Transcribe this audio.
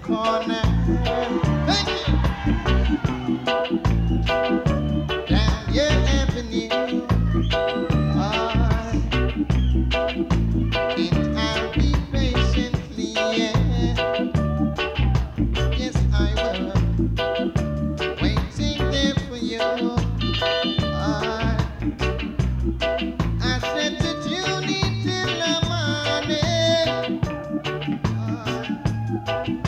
corner. Thank you. Down your avenue. Ah, and I'll be patiently, yeah. Yes, I will. Waiting there for you. Ah, I said that you need till the morning. Ah,